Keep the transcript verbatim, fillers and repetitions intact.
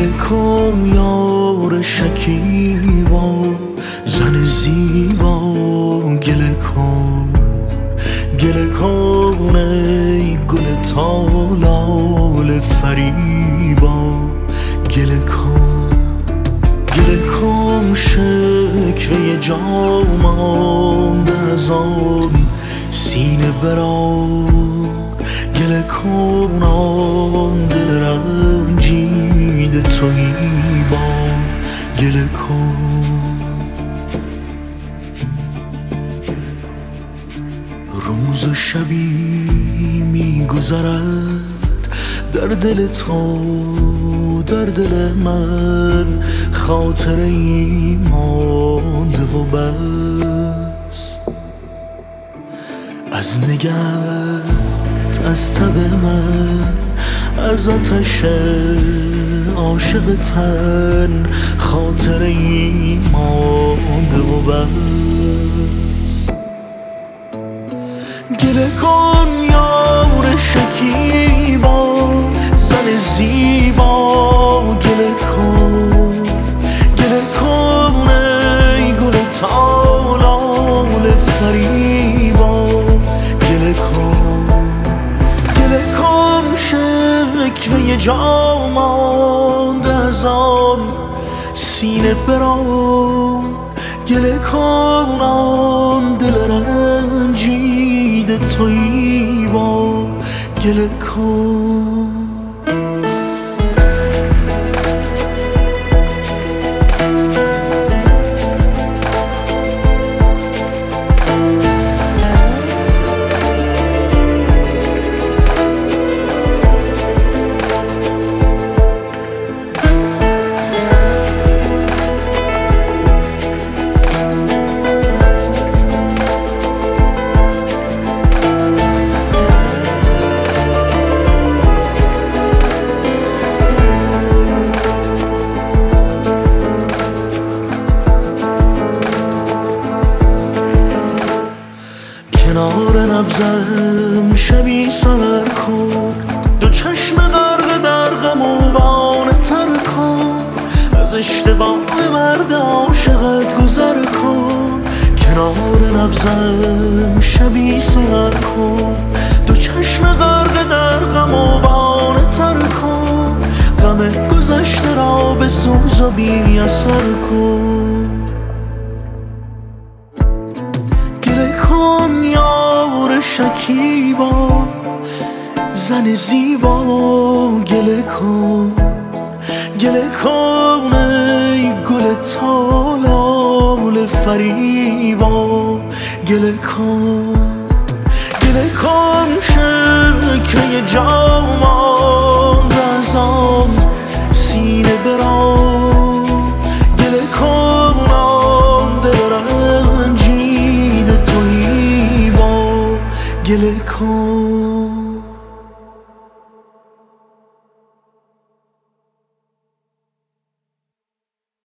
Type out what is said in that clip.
گله کن یار شکیبا، زن زیبا گله کن. گله کن ای گل تالال فریبا، گله کن. گله کن شکوه جا مانده از آن سینه بران، گله کن آن دل رنجیده تویی با، گله کن. روز و شبی میگذرد در دل تو، در دل من خاطره ای مانده و بس. از نگهت، از تب من، از آتش عاشق تن خاطره ای مانده و بس. گله کن یار شکیبا، زن زیبا گله کن. گله کن ای گل تالال فریبا، گله کن. گله کن شکوه جا مانده از آن سینه بران، گله کن آن دل رنجیده تویی با، گله کن. کنار نبضم شبی سر کن، دو چشم غرق در غم و بانه تر کن. از اشتباه مرد عاشقت گذر کن. کنار نبضم شبی سر کن، دو چشم غرق در غم و بانه تر کن. غم گذشته را به سوز و بی اثر کن. کن یار شکیبا، زن زیبا گله کن. گله کن ای گل تالال فریبا، گله کن. گله کن شکوه جا مانده از آن سینه بران، گله کن آن دل رنجیده تویی با، گله کن.